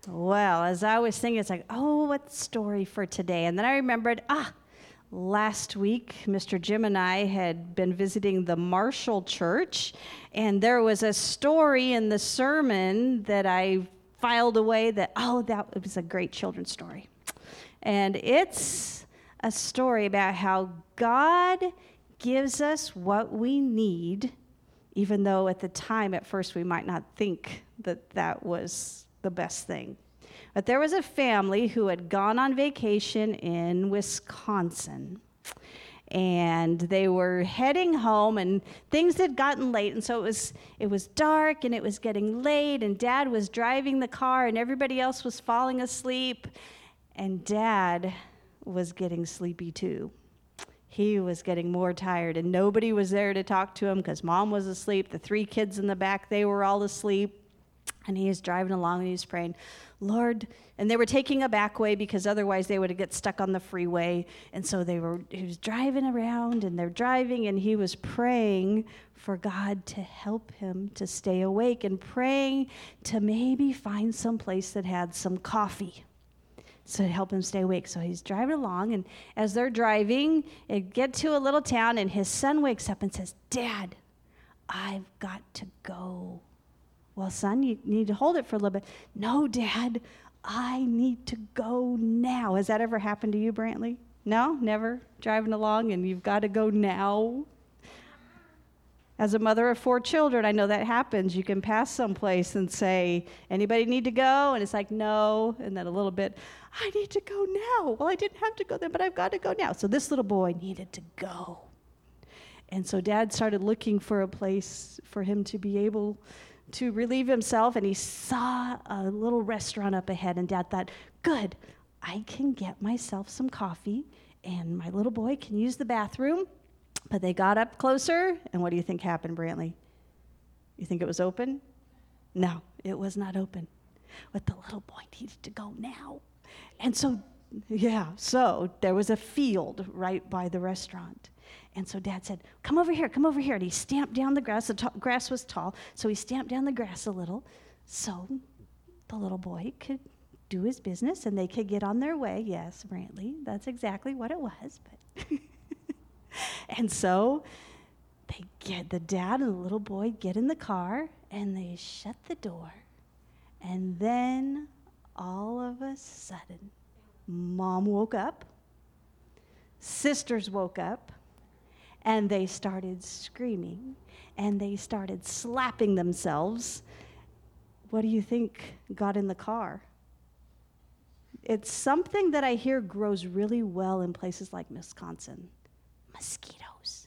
Well, as I was thinking, it's like, oh, what story for today? And then I remembered, last week, Mr. Jim and I had been visiting the Marshall Church, and there was a story in the sermon that I filed away that was a great children's story. And it's a story about how God gives us what we need, even though at the time, at first, we might not think that that was the best thing. But there was a family who had gone on vacation in Wisconsin, and they were heading home, and things had gotten late, and so it was dark, and it was getting late, and Dad was driving the car, and everybody else was falling asleep, and Dad was getting sleepy too. He was getting more tired, and nobody was there to talk to him because Mom was asleep. The 3 kids in the back, they were all asleep. And he was driving along, and he was praying, Lord, and they were taking a back way because otherwise they would get stuck on the freeway. And so he was driving around, and they're driving, and he was praying for God to help him to stay awake and praying to maybe find some place that had some coffee so to help him stay awake. So he's driving along, and as they're driving, they get to a little town, and his son wakes up and says, Dad, I've got to go. Well, son, you need to hold it for a little bit. No, Dad, I need to go now. Has that ever happened to you, Brantley? No? Never? Driving along and you've got to go now? As a mother of 4 children, I know that happens. You can pass someplace and say, anybody need to go? And it's like, no. And then a little bit, I need to go now. Well, I didn't have to go then, but I've got to go now. So this little boy needed to go. And so Dad started looking for a place for him to be able to relieve himself, and he saw a little restaurant up ahead, and Dad thought, good, I can get myself some coffee, and my little boy can use the bathroom. But they got up closer, and what do you think happened, Brantley? You think it was open? No, it was not open. But the little boy needed to go now. And so there was a field right by the restaurant. And so Dad said, come over here. And he stamped down the grass. The grass was tall, so he stamped down the grass a little so the little boy could do his business and they could get on their way. Yes, Brantley, that's exactly what it was. But and so the dad and the little boy get in the car, and they shut the door. And then all of a sudden, Mom woke up, sisters woke up, and they started screaming, and they started slapping themselves. What do you think got in the car? It's something that I hear grows really well in places like Wisconsin. Mosquitoes.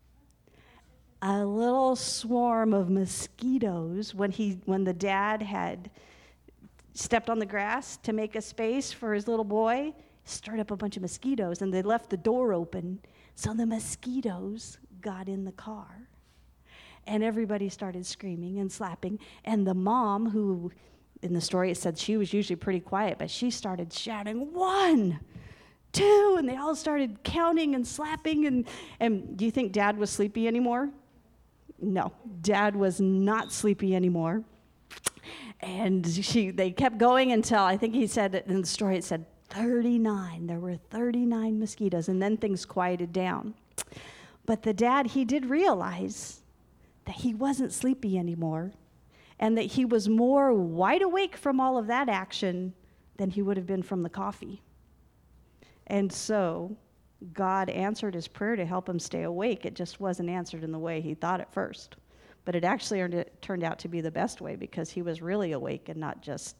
A little swarm of mosquitoes when the dad had stepped on the grass to make a space for his little boy, stirred up a bunch of mosquitoes, and they left the door open. So the mosquitoes got in the car, and everybody started screaming and slapping. And the mom, who in the story it said she was usually pretty quiet, but she started shouting, 1, 2, and they all started counting and slapping. And do you think Dad was sleepy anymore? No, Dad was not sleepy anymore. And they kept going until, I think he said in the story, it said 39. There were 39 mosquitoes, and then things quieted down. But the dad, he did realize that he wasn't sleepy anymore, and that he was more wide awake from all of that action than he would have been from the coffee. And so God answered his prayer to help him stay awake. It just wasn't answered in the way he thought at first. But it actually turned out to be the best way, because he was really awake and not just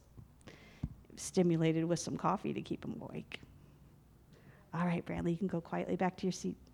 stimulated with some coffee to keep him awake. All right, Brantley, you can go quietly back to your seat.